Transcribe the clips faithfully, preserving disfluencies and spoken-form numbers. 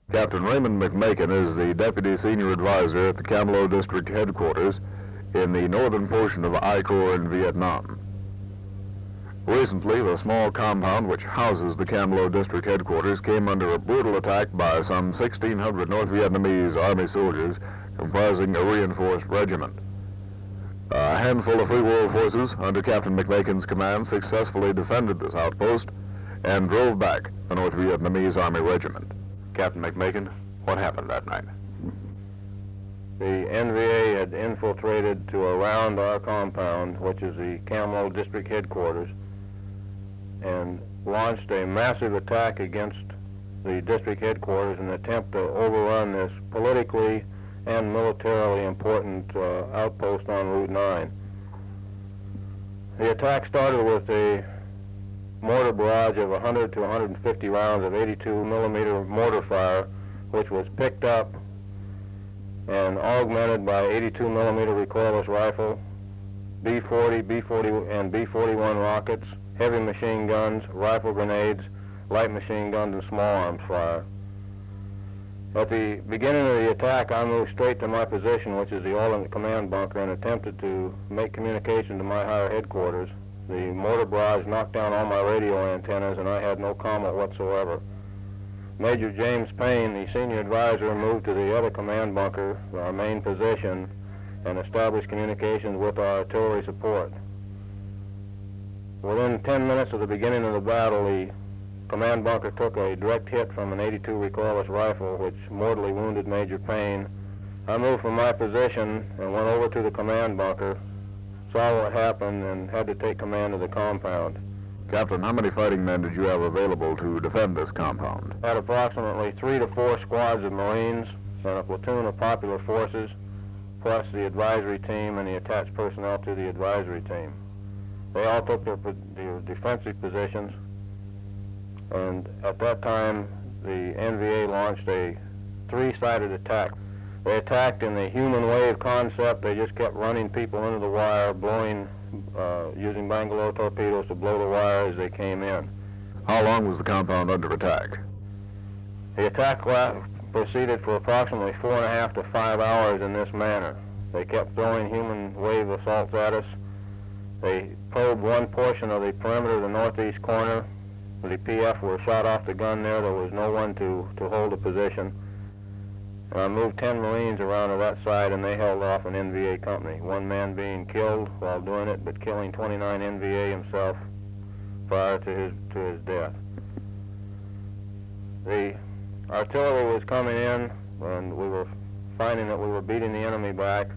Captain Raymond McMakin is the Deputy Senior Advisor at the Cam Lo District Headquarters in the northern portion of I Corps in Vietnam. Recently, the small compound which houses the Cam Lo District Headquarters came under a brutal attack by some sixteen hundred North Vietnamese Army soldiers comprising a reinforced regiment. A handful of Free World forces under Captain McMakin's command successfully defended this outpost and drove back the North Vietnamese Army regiment. Captain McMakin, what happened that night? The N V A had infiltrated to around our compound, which is the Cam Lo District Headquarters, and launched a massive attack against the district headquarters in an attempt to overrun this politically and militarily important uh, outpost on Route nine. The attack started with a mortar barrage of one hundred to one hundred fifty rounds of eighty-two millimeter mortar fire, which was picked up and augmented by eighty-two millimeter recoilless rifle, B forty, B forty, and B forty-one rockets, heavy machine guns, rifle grenades, light machine guns, and small arms fire. At the beginning of the attack, I moved straight to my position, which is the alternate command bunker, and attempted to make communication to my higher headquarters. The mortar barrage knocked down all my radio antennas, and I had no comment whatsoever. Major James Payne, the senior advisor, moved to the other command bunker, our main position, and established communications with our artillery support. Within ten minutes of the beginning of the battle, the command bunker took a direct hit from an eighty-two recoilless rifle, which mortally wounded Major Payne. I moved from my position and went over to the command bunker, saw what happened, and had to take command of the compound. Captain, how many fighting men did you have available to defend this compound? I had approximately three to four squads of Marines and a platoon of Popular Forces, plus the advisory team and the attached personnel to the advisory team. They all took their, their defensive positions, and at that time the N V A launched a three-sided attack. They attacked in the human wave concept. They just kept running people into the wire, blowing, uh, using Bangalore torpedoes to blow the wire as they came in. How long was the compound under attack? The attack proceeded for approximately four and a half to five hours in this manner. They kept throwing human wave assaults at us. They probed one portion of the perimeter of the northeast corner. The P F were shot off the gun there. There was no one to, to hold a position. And I moved ten Marines around to that side, and they held off an N V A company, one man being killed while doing it, but killing twenty-nine N V A himself prior to his, to his death. The artillery was coming in, and we were finding that we were beating the enemy back.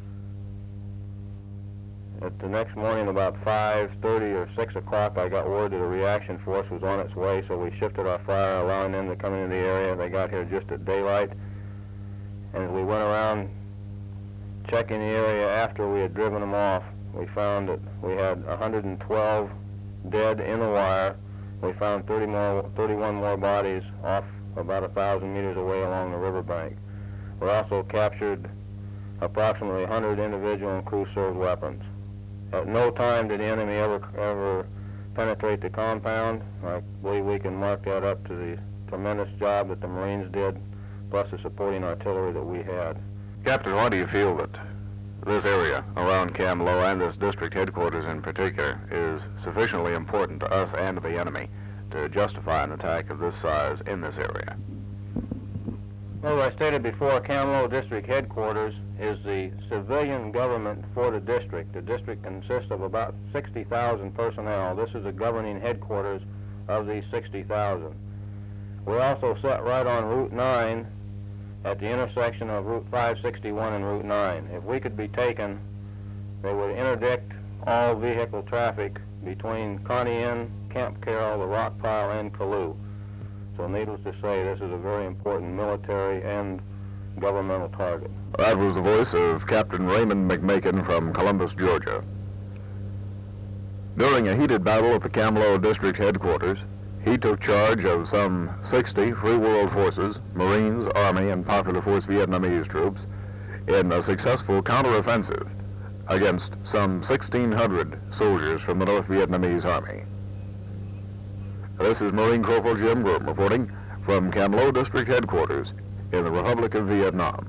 At the next morning, about five thirty or six o'clock, I got word that a reaction force was on its way, so we shifted our fire, allowing them to come into the area. They got here just at daylight, and as we went around checking the area after we had driven them off, we found that we had one hundred twelve dead in the wire. We found thirty more, thirty-one more bodies off about a thousand meters away along the riverbank. We also captured approximately one hundred individual and crew-served weapons. At no time did the enemy ever ever penetrate the compound. I believe we can mark that up to the tremendous job that the Marines did, plus the supporting artillery that we had. Captain, why do you feel that this area around Cam Lo and this district headquarters in particular is sufficiently important to us and to the enemy to justify an attack of this size in this area? Well, as I stated before, Cam Lo District Headquarters is the civilian government for the district. The district consists of about sixty thousand personnel. This is the governing headquarters of these sixty thousand. We also sit right on Route nine at the intersection of Route five sixty-one and Route nine. If we could be taken, they would interdict all vehicle traffic between Connie Inn, Camp Carroll, the Rock Pile, and Calloo. So needless to say, this is a very important military and governmental target. That was the voice of Captain Raymond McMakin from Columbus, Georgia. During a heated battle at the Cam Lo District Headquarters, he took charge of some sixty Free World forces, Marines, Army, and Popular Force Vietnamese troops in a successful counteroffensive against some sixteen hundred soldiers from the North Vietnamese Army. This is Marine Corporal Jim Groom reporting for from Cam Lo District Headquarters in the Republic of Vietnam.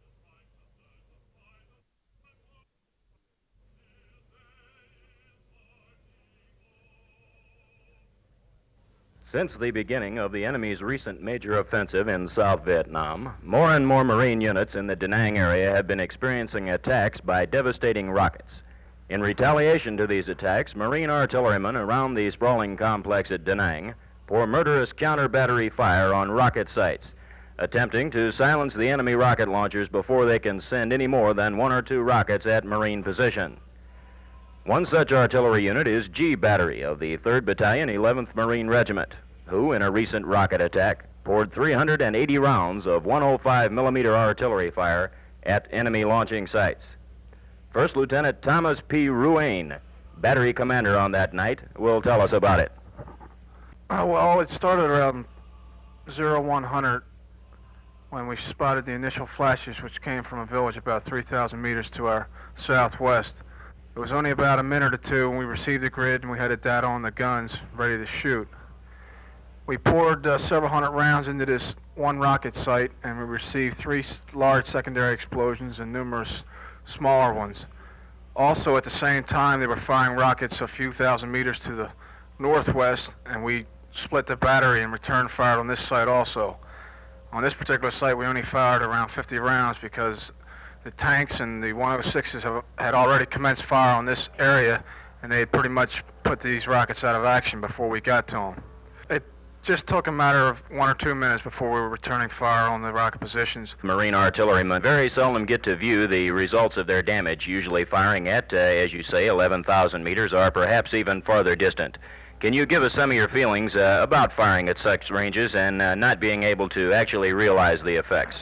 Since the beginning of the enemy's recent major offensive in South Vietnam, more and more Marine units in the Da Nang area have been experiencing attacks by devastating rockets. In retaliation to these attacks, Marine artillerymen around the sprawling complex at Da Nang pour murderous counter-battery fire on rocket sites, attempting to silence the enemy rocket launchers before they can send any more than one or two rockets at Marine position. One such artillery unit is G Battery of the third Battalion, eleventh Marine Regiment, who, in a recent rocket attack, poured three hundred eighty rounds of one oh five millimeter artillery fire at enemy launching sites. First Lieutenant Thomas P. Ruane, battery commander on that night, will tell us about it. Uh, well, it started around zero one hundred when we spotted the initial flashes, which came from a village about three thousand meters to our southwest. It was only about a minute or two when we received the grid and we had the data on the guns ready to shoot. We poured uh, several hundred rounds into this one rocket site, and we received three large secondary explosions and numerous smaller ones. Also, at the same time, they were firing rockets a few thousand meters to the northwest, and we split the battery and returned fire on this site also. On this particular site, we only fired around fifty rounds because the tanks and the one oh sixes have, had already commenced fire on this area, and they had pretty much put these rockets out of action before we got to them. It just took a matter of one or two minutes before we were returning fire on the rocket positions. Marine artillerymen very seldom get to view the results of their damage, usually firing at, uh, as you say, eleven thousand meters or perhaps even farther distant. Can you give us some of your feelings uh, about firing at such ranges and uh, not being able to actually realize the effects?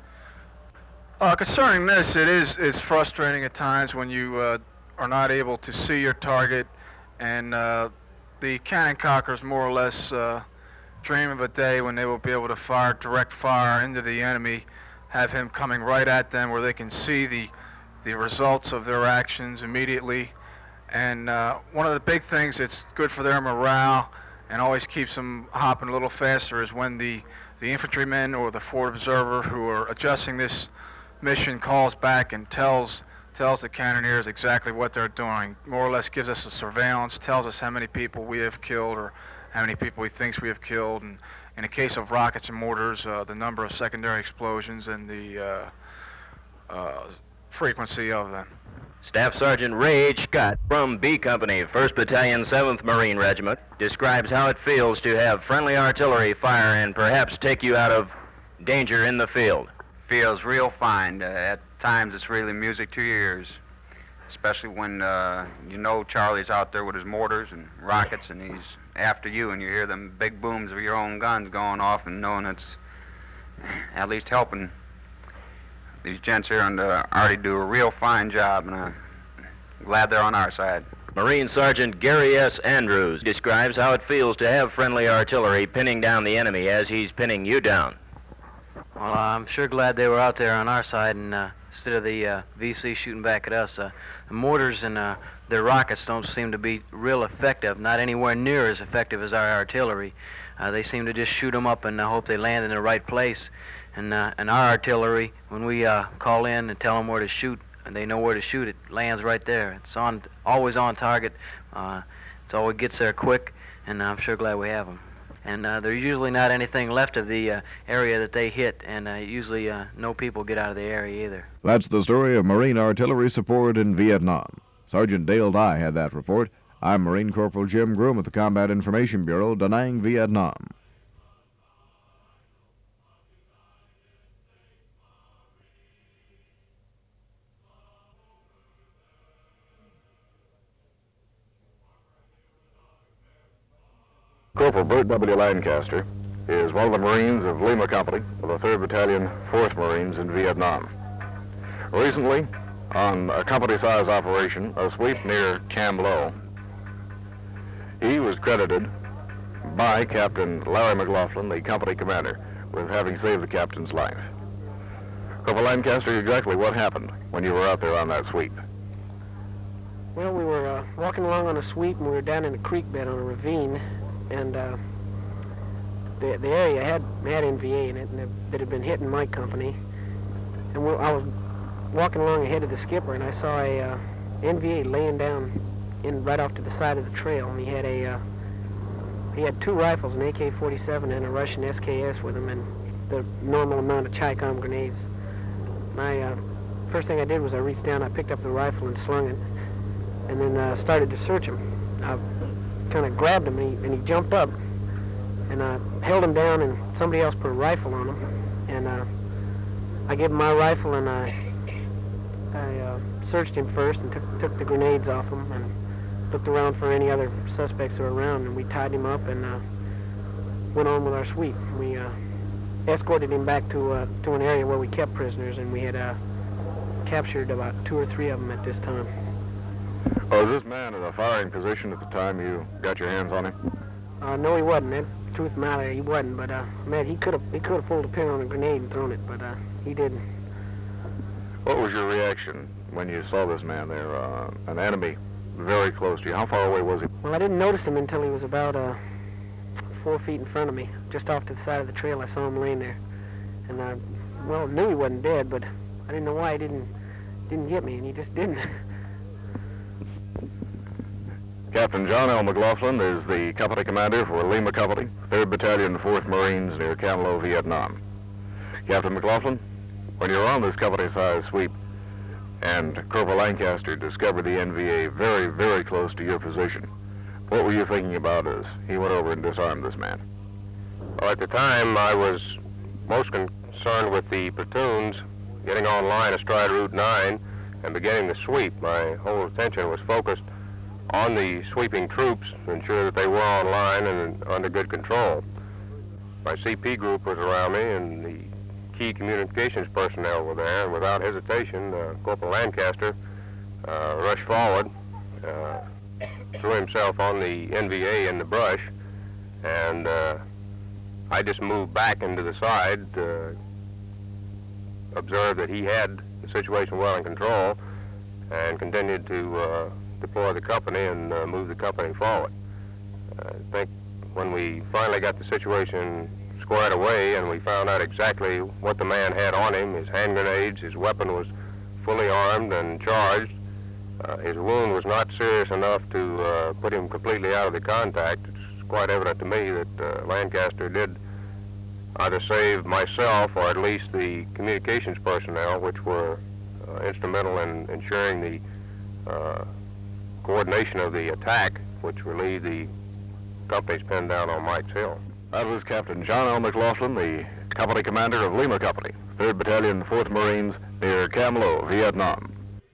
Uh, concerning this, it is is frustrating at times when you uh, are not able to see your target, and uh, the cannon cockers more or less uh, dream of a day when they will be able to fire direct fire into the enemy, have him coming right at them where they can see the the results of their actions immediately. And uh, one of the big things that's good for their morale and always keeps them hopping a little faster is when the the infantrymen or the forward observer who are adjusting this mission calls back and tells tells the cannoneers exactly what they're doing, more or less gives us a surveillance, tells us how many people we have killed or how many people he thinks we have killed, and in the case of rockets and mortars, uh, the number of secondary explosions and the uh, uh, frequency of them. Staff Sergeant Ray H. Scott from B Company, first Battalion, seventh Marine Regiment, describes how it feels to have friendly artillery fire and perhaps take you out of danger in the field. Feels real fine. Uh, at times it's really music to your ears, especially when uh, you know Charlie's out there with his mortars and rockets and he's after you, and you hear them big booms of your own guns going off, and knowing it's at least helping. These gents here on the Arty do a real fine job, and I'm glad they're on our side. Marine Sergeant Gary S. Andrews describes how it feels to have friendly artillery pinning down the enemy as he's pinning you down. Well, I'm sure glad they were out there on our side, and uh, instead of the uh, V C shooting back at us. Uh, the mortars and uh, their rockets don't seem to be real effective, not anywhere near as effective as our artillery. Uh, they seem to just shoot them up and uh, hope they land in the right place. And, uh, and our artillery, when we uh, call in and tell them where to shoot, and they know where to shoot, it lands right there. It's on, always on target. Uh, it's always gets there quick, and I'm sure glad we have them. And uh, there's usually not anything left of the uh, area that they hit, and uh, usually uh, no people get out of the area either. That's the story of Marine artillery support in Vietnam. Sergeant Dale Dye had that report. I'm Marine Corporal Jim Groom at the Combat Information Bureau, Da Nang, Vietnam. Corporal Bert W. Lancaster is one of the Marines of Lima Company of the third Battalion, fourth Marines in Vietnam. Recently, on a company-size operation, a sweep near Cam Lo, he was credited by Captain Larry McLaughlin, the company commander, with having saved the captain's life. Corporal Lancaster, exactly what happened when you were out there on that sweep? Well, we were uh, walking along on a sweep, and we were down in a creek bed on a ravine, and uh, the, the area had, had N V A in it, and it, that had been hitting my company. And we, I was walking along ahead of the skipper, and I saw a uh, N V A laying down in right off to the side of the trail, and he had a uh, he had two rifles, an A K forty-seven and a Russian S K S with him, and the normal amount of Chicom grenades. And I, uh, first thing I did was I reached down, I picked up the rifle and slung it, and then uh, started to search him. I kind of grabbed him, and he, and he jumped up, and I held him down, and somebody else put a rifle on him, and uh, I gave him my rifle, and I, I uh, searched him first and took, took the grenades off him, and looked around for any other suspects that were around, and we tied him up and uh, went on with our sweep. We uh, escorted him back to uh, to an area where we kept prisoners, and we had uh, captured about two or three of them at this time. Oh, was this man in a firing position at the time you got your hands on him? Uh, no, he wasn't. That, truth of the matter, he wasn't. But uh, man, he could have he could have pulled a pin on a grenade and thrown it, but uh, he didn't. What was your reaction when you saw this man there, uh, an enemy very close to you? How far away was he? Well, I didn't notice him until he was about uh, four feet in front of me, just off to the side of the trail. I saw him laying there, and I, well, knew he wasn't dead, but I didn't know why he didn't didn't get me, and he just didn't. Captain John L. McLaughlin is the company commander for Lima Company, third Battalion, fourth Marines near Cam Lo, Vietnam. Captain McLaughlin, when you were on this company-sized sweep and Corporal Lancaster discovered the N V A very, very close to your position, what were you thinking about as he went over and disarmed this man? Well, at the time, I was most concerned with the platoons getting online astride Route nine and beginning the sweep. My whole attention was focused on the sweeping troops to ensure that they were online and under good control. My C P group was around me, and the key communications personnel were there, and without hesitation, uh, Corporal Lancaster uh, rushed forward, uh, threw himself on the N V A in the brush, and uh, I just moved back into the side, uh, observed that he had the situation well in control, and continued to uh, deploy the company and uh, move the company forward. Uh, I think when we finally got the situation squared away and we found out exactly what the man had on him, his hand grenades, his weapon was fully armed and charged. Uh, his wound was not serious enough to uh, put him completely out of the contact. It's quite evident to me that uh, Lancaster did either save myself or at least the communications personnel, which were uh, instrumental in ensuring the uh, coordination of the attack, which relieved the company's pinned down on Mike's Hill. That was Captain John L. McLaughlin, the company commander of Lima Company, third Battalion, fourth Marines, near Cam Lo, Vietnam.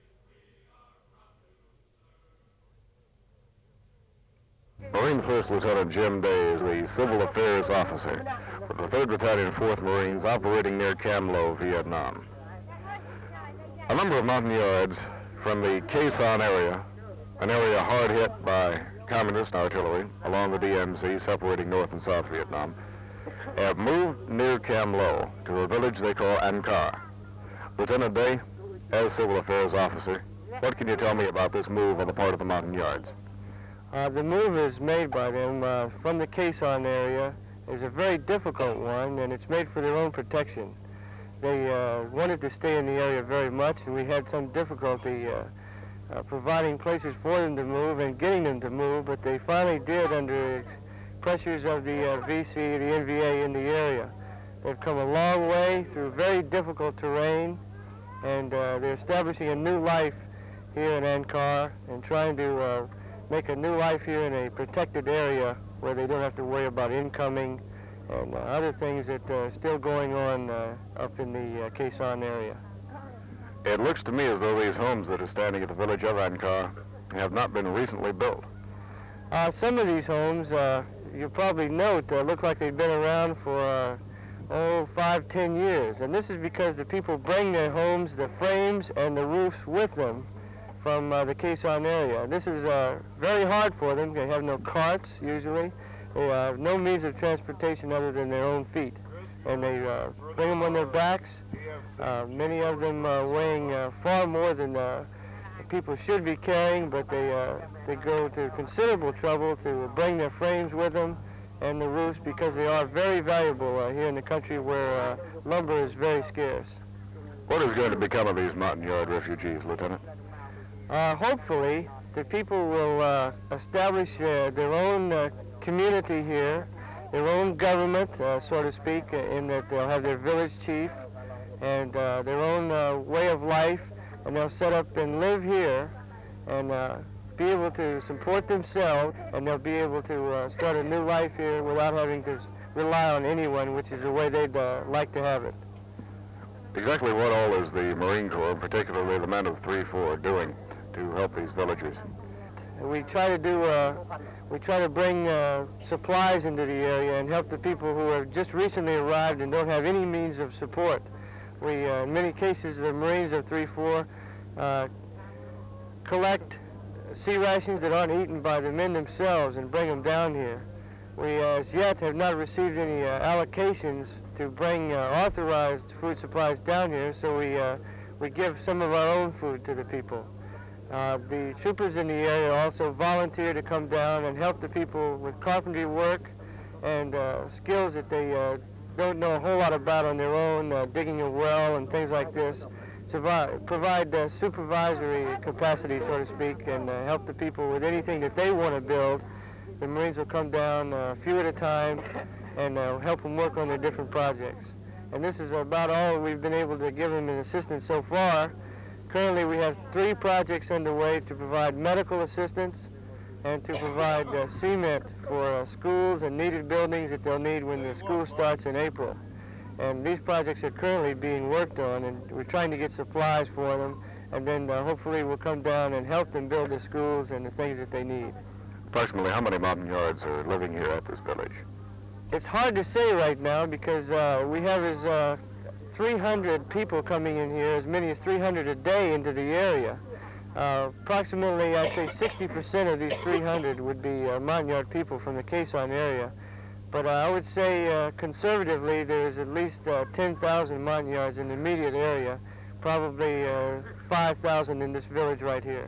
Marine First Lieutenant Jim Day is the Civil Affairs Officer for the third Battalion, fourth Marines, operating near Cam Lo, Vietnam. A number of Montagnards from the Khe Sanh area, an area hard hit by communist artillery along the D M Z separating North and South Vietnam, have moved near Cam Lo to a village they call An Car. Lieutenant Day, as Civil Affairs Officer, what can you tell me about this move on the part of the Montagnards? Uh, the move is made by them uh, from the Khe Sanh area. It's a very difficult one, and it's made for their own protection. They uh, wanted to stay in the area very much, and we had some difficulty uh, uh, providing places for them to move and getting them to move, but they finally did under pressures of the uh, V C, the N V A in the area. They've come a long way through very difficult terrain, and uh, they're establishing a new life here in An Car and trying to uh, make a new life here in a protected area where they don't have to worry about incoming and uh, other things that are still going on uh, up in the uh, Khe Sanh area. It looks to me as though these homes that are standing at the village of An Car have not been recently built. Uh, some of these homes, uh, you probably note, uh, look like they've been around for, uh, oh, five, ten years. And this is because the people bring their homes, the frames, and the roofs with them from uh, the Khe Sanh area. This is uh, very hard for them. They have no carts, usually. They have no means of transportation other than their own feet. And they uh, bring them on their backs, uh, many of them uh, weighing uh, far more than uh, people should be carrying, but they, uh, they go to considerable trouble to bring their frames with them and the roofs because they are very valuable uh, here in the country where uh, lumber is very scarce. What is going to become of these mountain yard refugees, Lieutenant? Uh, hopefully, the people will uh, establish uh, their own uh, community here, their own government, uh, so to speak, in that they'll have their village chief and uh, their own uh, way of life, and they'll set up and live here and uh, be able to support themselves, and they'll be able to uh, start a new life here without having to rely on anyone, which is the way they'd uh, like to have it. Exactly what all is the Marine Corps, and particularly the men of three four, doing to help these villagers? We try to do, uh, we try to bring uh, supplies into the area and help the people who have just recently arrived and don't have any means of support. We, uh, in many cases, the Marines of three four uh, collect sea rations that aren't eaten by the men themselves and bring them down here. We, uh, as yet, have not received any uh, allocations to bring uh, authorized food supplies down here, so we, uh, we give some of our own food to the people. Uh, the troopers in the area also volunteer to come down and help the people with carpentry work and uh, skills that they uh, don't know a whole lot about on their own, uh, digging a well and things like this. Survive, provide uh, supervisory capacity, so to speak, and uh, help the people with anything that they want to build. The Marines will come down uh, a few at a time and uh, help them work on their different projects. And this is about all we've been able to give them in assistance so far. Currently, we have three projects underway to provide medical assistance and to provide uh, cement for uh, schools and needed buildings that they'll need when the school starts in April. And these projects are currently being worked on, and we're trying to get supplies for them, and then uh, hopefully we'll come down and help them build the schools and the things that they need. Approximately how many mountain yards are living here at this village? It's hard to say right now because uh, we have as uh, three hundred people coming in here, as many as three hundred a day into the area. Uh, approximately, I'd say sixty percent of these three hundred would be uh, mountain yard people from the Quezon area. But uh, I would say uh, conservatively there's at least uh, ten thousand mountain yards in the immediate area, probably uh, five thousand in this village right here.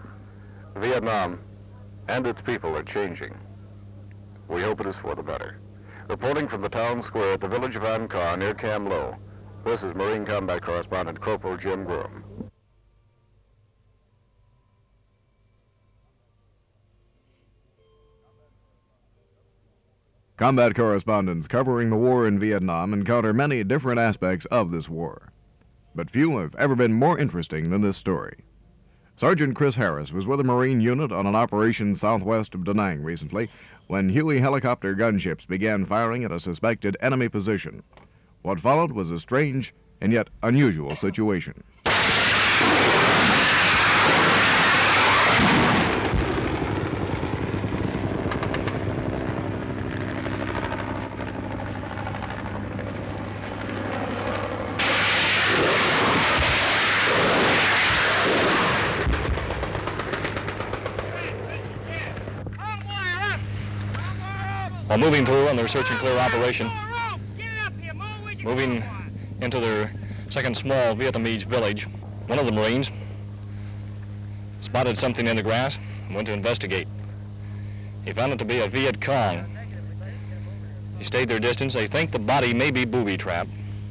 Vietnam and its people are changing. We hope it is for the better. Reporting from the town square at the village of An Kar near Cam Lo, this is Marine Combat Correspondent Corporal Jim Groom. Combat correspondents covering the war in Vietnam encounter many different aspects of this war, but few have ever been more interesting than this story. Sergeant Chris Harris was with a Marine unit on an operation southwest of Da Nang recently when Huey helicopter gunships began firing at a suspected enemy position. What followed was a strange and yet unusual situation. While moving through on their search and clear operation, moving into their second small Vietnamese village, one of the Marines spotted something in the grass and went to investigate. He found it to be a Viet Cong. He stayed their distance. They think the body may be booby-trapped.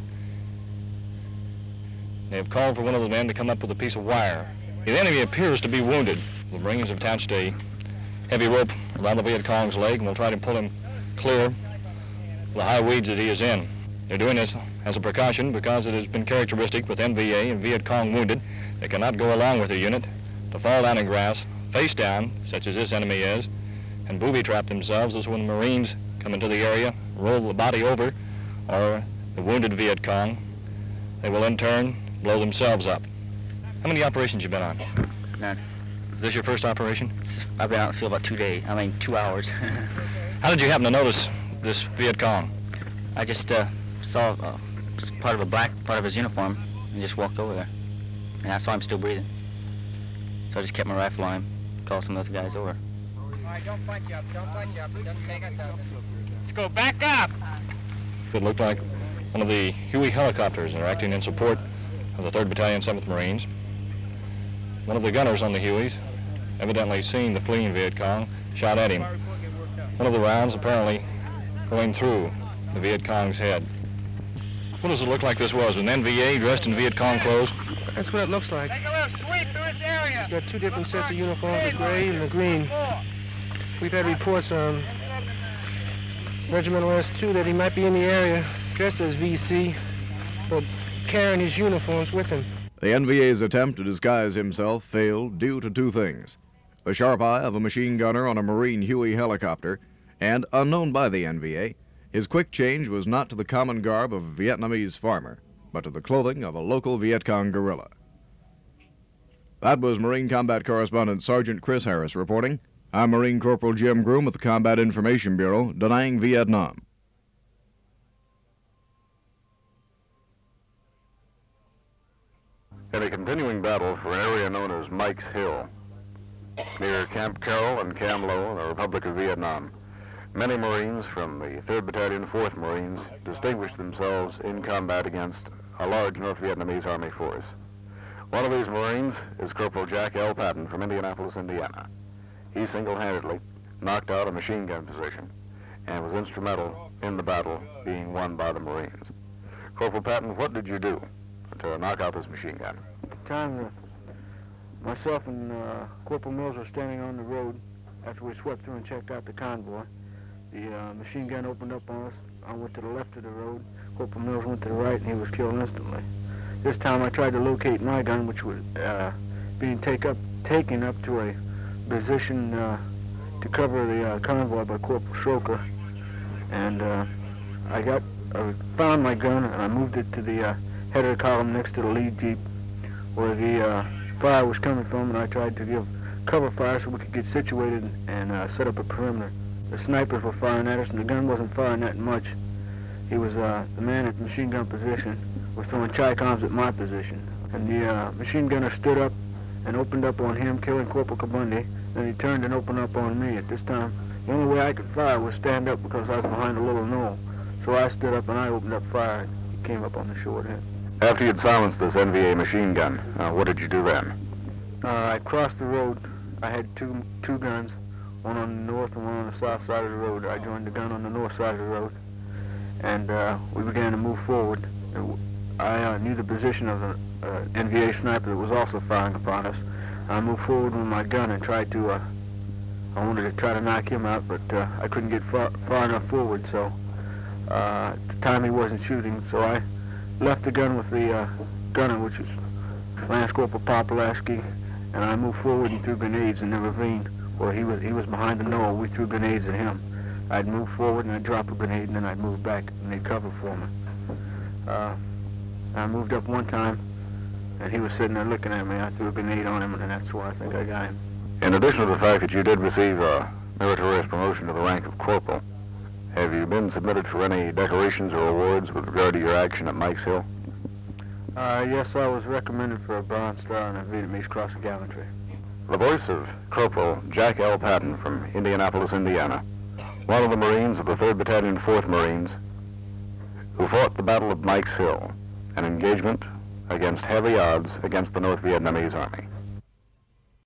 They have called for one of the men to come up with a piece of wire. The enemy appears to be wounded. The Marines have attached a heavy rope around the Viet Cong's leg and will try to pull him clear of the high weeds that he is in. They're doing this as a precaution because it has been characteristic with N V A and Viet Cong wounded. They cannot go along with the unit to fall down in grass, face down, such as this enemy is, and booby-trap themselves as when the Marines come into the area, roll the body over, or the wounded Viet Cong, they will in turn blow themselves up. How many operations you been on? None. Is this your first operation? I've been out in the field about two days, I mean two hours. How did you happen to notice this Viet Cong? I just uh, saw uh, part of a black part of his uniform and just walked over there. And I saw him still breathing. So I just kept my rifle on him, called some of those guys over. All right, don't punch up, don't punch up, don't take it up. Let's go back up! It looked like one of the Huey helicopters are acting in support of the third Battalion, seventh Marines. One of the gunners on the Hueys, evidently seeing the fleeing Viet Cong, shot at him. One of the rounds apparently going through the Viet Cong's head. What does it look like this was? An N V A dressed in Viet Cong clothes? That's what it looks like. Take a little sweep through this area. Got two different sets of uniforms, the gray and the green. We've had reports from Regimental S two that he might be in the area dressed as V C, but carrying his uniforms with him. The N V A's attempt to disguise himself failed due to two things: the sharp eye of a machine gunner on a Marine Huey helicopter, and, unknown by the N V A, his quick change was not to the common garb of a Vietnamese farmer, but to the clothing of a local Viet Cong guerrilla. That was Marine Combat Correspondent Sergeant Chris Harris reporting. I'm Marine Corporal Jim Groom with the Combat Information Bureau, Da Nang, Vietnam. In a continuing battle for an area known as Mike's Hill, near Camp Carroll and Cam Lo in the Republic of Vietnam, many Marines from the third Battalion, fourth Marines distinguished themselves in combat against a large North Vietnamese Army force. One of these Marines is Corporal Jack L. Patton from Indianapolis, Indiana. He single-handedly knocked out a machine gun position and was instrumental in the battle being won by the Marines. Corporal Patton, what did you do to knock out this machine gun? At the time, uh, myself and uh, Corporal Mills were standing on the road after we swept through and checked out the convoy. The uh, machine gun opened up on us. I went to the left of the road. Corporal Mills went to the right, and he was killed instantly. This time I tried to locate my gun, which was uh, being take up, taken up to a position uh, to cover the uh, convoy by Corporal Schroker. And uh, I got, I found my gun, and I moved it to the uh, head of the column next to the lead jeep where the uh, fire was coming from, and I tried to give cover fire so we could get situated and uh, set up a perimeter. The snipers were firing at us, and the gun wasn't firing that much. He was, uh, the man at the machine gun position was throwing Chi-Coms at my position. And the uh, machine gunner stood up and opened up on him, killing Corporal Kabundi. Then he turned and opened up on me. At this time, the only way I could fire was stand up because I was behind a little knoll. So I stood up and I opened up fire, and he came up on the short end. After you'd silenced this N V A machine gun, uh, what did you do then? Uh, I crossed the road. I had two two guns, one on the north and one on the south side of the road. I joined the gun on the north side of the road, and uh, we began to move forward. I uh, knew the position of an uh, N V A sniper that was also firing upon us. I moved forward with my gun and tried to, uh, I wanted to try to knock him out, but uh, I couldn't get far, far enough forward, so uh, at the time he wasn't shooting, so I left the gun with the uh, gunner, which is Lance Corporal Popolaski, and I moved forward and threw grenades in the ravine where he was, he was behind the knoll. We threw grenades at him. I'd move forward and I'd drop a grenade, and then I'd move back and they'd cover for me. Uh, I moved up one time, and he was sitting there looking at me. I threw a grenade on him, and that's where I think I got him. In addition to the fact that you did receive a meritorious promotion to the rank of corporal, have you been submitted for any decorations or awards with regard to your action at Mike's Hill? Uh, yes, I was recommended for a Bronze Star and a Vietnamese Cross of Gallantry. The voice of Corporal Jack L. Patton from Indianapolis, Indiana, one of the Marines of the third Battalion, fourth Marines, who fought the Battle of Mike's Hill, an engagement against heavy odds against the North Vietnamese Army.